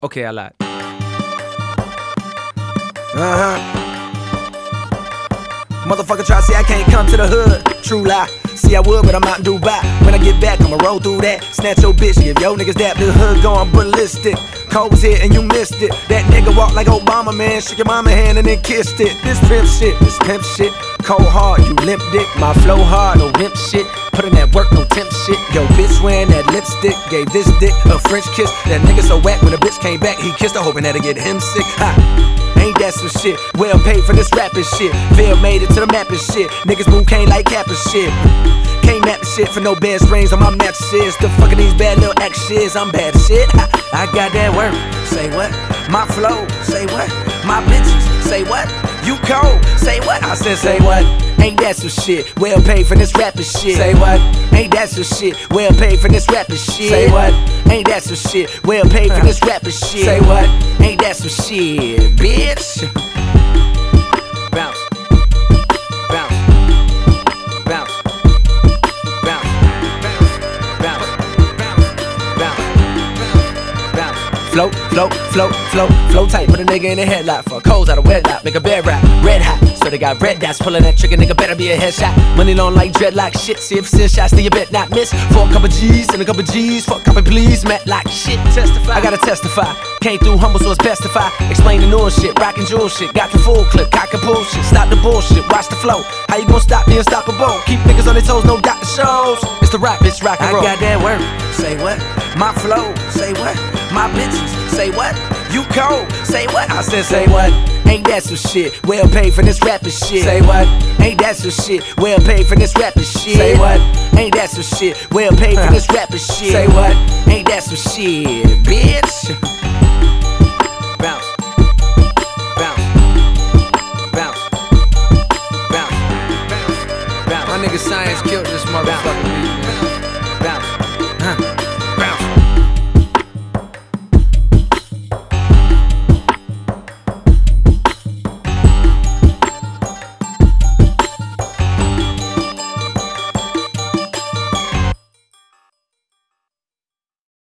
Okay, I lied. Motherfucker try to say I can't come to the hood. True lie. See, I would, but I'm out in Dubai. When I get back, I'ma roll through that. Snatch your bitch, give yo niggas dap. The hood going ballistic. Cole was here and you missed it. That nigga walk like Obama, man. Shook your mama hand and then kissed it. This pimp shit. Cold hard, you limp dick. My flow hard, no wimp shit. Put in that work, no temp shit. Yo, bitch wearing that lipstick. Gave this dick a French kiss. That nigga so whack when the bitch came back. He kissed her, hoping that'll get him sick. Ha! Ain't that some shit? Well paid for this rapping shit. Phil made it to the map and shit. Niggas move can't like cap and shit. Can't map the shit for no bed springs on my mattresses. The fuck are these bad little actions? I'm bad as shit. I got that work. Say what? My flow. Say what? My bitches. Say what? You cold. Say what? I said say what? Ain't that some shit? Well paid for this rapping shit. Say what? Ain't that some shit? Well paid for this rapping shit. Say what? Ain't that some shit? Well paid for this rapping shit. Say what? Ain't that some shit, bitch? Bounce. Bounce. Bounce. Bounce. Bounce. Bounce. Bounce. Flow tight, put a nigga in a headlock. For coals out of wedlock, make a bed rap, red hot. So they got red dots, pulling that trigger, nigga better be a headshot. Money long like dreadlock shit, see if send shots, then you bet not miss. For a couple G's and a couple G's, for a couple please, Matt like shit. Testify, I gotta testify. Came through humble, so it's best if I explain the new shit, rockin' jewel shit. Got the full clip, cock and pull shit. Stop the bullshit, watch the flow. How you gon' stop the unstoppable? Keep niggas on their toes, no doctor shows. It's the rap, bitch, rock and roll. I got that work, say what? My flow, say what? My bitches, say what? You cold, say what? I said say what? Ain't that some shit? Well paid for this rapping shit. Say what? Ain't that some shit? Well paid for this rapping shit. Say what? Ain't that some shit? Well paid for this rapping shit. Say what? Ain't that some shit, bitch? Bounce. Bounce. Bounce. Bounce. Bounce. My nigga Science killed this motherfucker.